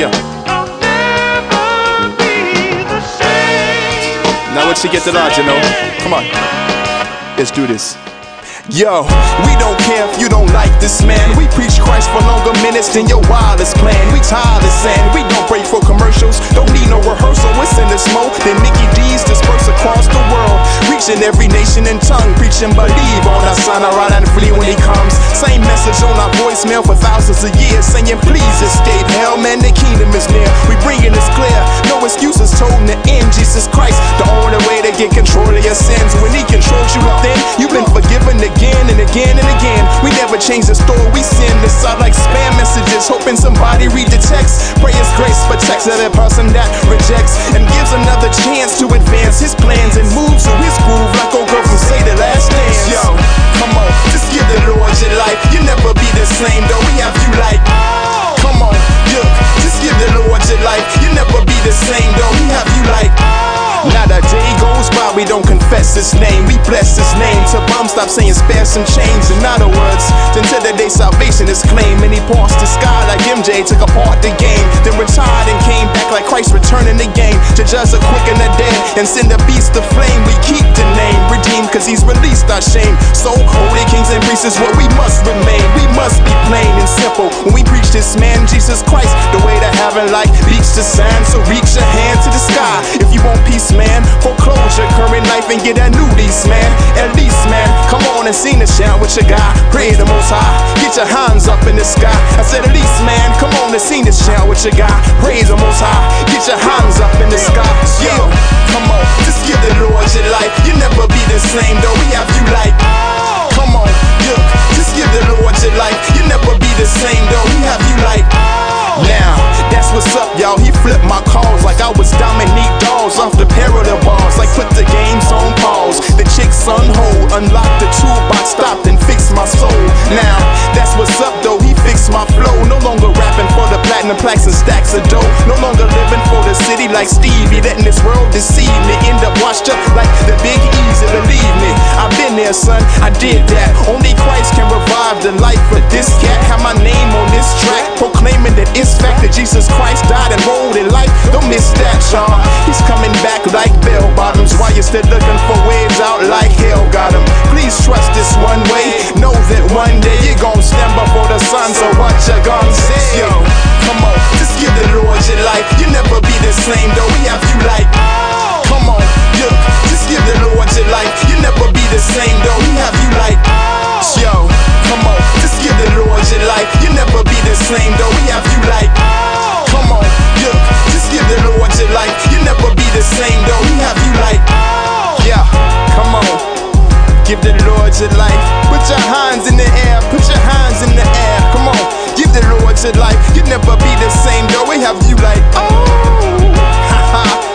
Yeah. Now what you get the lodge, you know? Come on. Let's do this. Yo, we don't care if you don't like this, man. We preach Christ for longer minutes than your wildest plan. We tireless and we don't break for commercials. Don't need no rehearsal, it's in the smoke. Then Mickey D's disperse across the world, reaching every nation and tongue, preaching believe on our son, I ride and flee when he comes. Same message on our voicemail for thousands of years, saying please escape hell, man, the kingdom is near. We bringing this clear, no excuses told in the end. Jesus Christ, the only way to get control of your sins. When he controls you within, you've been forgiven again and again and again. We never change the story, we send this out like spam messages, hoping somebody read the text. Pray his grace protects every person that rejects and gives another chance to advance his plans and moves to his groove like old girl from Say the Last Dance. Yo, come on, just give the Lord your life. You'll never be the same though, we have you like. Come on, look, just give the Lord your life. You'll never be the same though, we have you like. Not a day goes by we don't confess his name. We bless his name till bums stop saying spare some change. In other words, until the day salvation is claimed. And he paused the sky like MJ, took apart the game, then retired and came back like Christ returning the game to judge the quick and the dead and send the beast to flame. We keep the name redeemed cause he's released our shame. So holy kings and priests is what we must remain. We must be plain and simple when we preach this man Jesus Christ, the way to heaven like beach to sand. So reach your hand to the sky if you want peace, man. Foreclose your current life and get that new lease, man. At least, man, come on and sing the shout with your guy. Praise the Most High, get your hands up in the sky. I said at least, man, come on and sing this shout with your guy. Praise the Most High, get your hands up in the sky. Yeah, come on, just give the Lord your life. You'll never be the same though, we have you like. Come on, look, just give the Lord your life. You'll never be the same though, we have you like. Now, that's what's up, y'all. He flipped my calls like I was Dominique Dawes off the parallel bars. Like put the games on pause, the chicks on hold, unlocked the toolbox, stopped and fixed my soul. Now, that's what's up though. He fixed my flow. No longer rapping for the platinum plaques and stacks of dough. No longer living for the city like Stevie, letting this world deceive me. End up washed up like the Big Easy. Believe me, I've been there, son. I did that. Only Christ can revive the life of this cat. Have my name on this track, proclaiming that it's fact that Jesus Christ died and rolled in life. Don't miss that, y'all. He's coming back like bell bottoms. While you're still looking for ways out like hell got him. Please trust this one way. Know that one day you're gonna stand before the sun. So what you gonna say? Yo, come on, just give the Lord your life. You'll never be the same though, we have you like. Come on, look, just give the Lord your life. You'll never be the same though, we have you like. Yo, come on, just give the Lord your life. You'll never be the same though, we have you like. Come on, look, just give the Lord your life. You'll never be the same though, we have you like. Yeah, come on, give the Lord your life. Put your hands in the air, put your hands in the air. Come on, give the Lord your life. You'll never be the same though, we have you like. Oh, haha.